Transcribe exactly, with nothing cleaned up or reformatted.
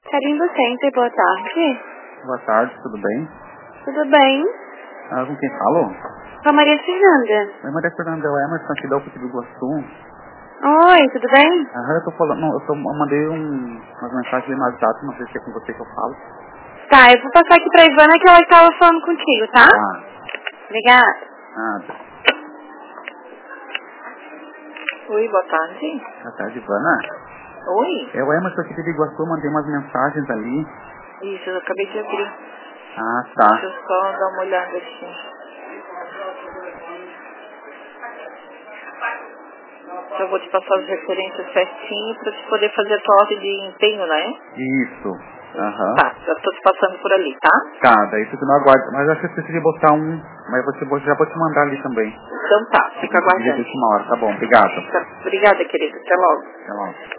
Carimbo Center, boa tarde. Boa tarde, tudo bem? Tudo bem? Ah, com quem falo? Com a Maria Fernanda. Oi, Maria Fernanda, é o Emerson aqui da U F do Iguaçu. Oi, tudo bem? Ah, eu tô falando, não, eu, tô, eu mandei um, umas mensagens no WhatsApp, não sei se é com você que eu falo. Tá, eu vou passar aqui pra Ivana que ela estava falando contigo, tá? Ah, Obrigada. nada. Oi, boa tarde. Boa tarde, Ivana. Oi. É o Emerson aqui do Iguaçu, eu mandei umas mensagens ali. Isso, eu acabei de abrir. Ah, Deixa tá. eu só dar uma olhada aqui. Já vou te passar as referências certinho para te poder fazer a tua ordem de empenho, né? Isso. Aham. Tá, já tô te passando por ali, tá? Tá, daí fica no aguardo. Mas eu acho que eu esqueci de botar um, mas você vou- já vou te mandar ali também. Então tá, fica Um pedido de aguardando. última hora, tá bom, obrigado. Tá, obrigada, querida. Até logo. Até logo.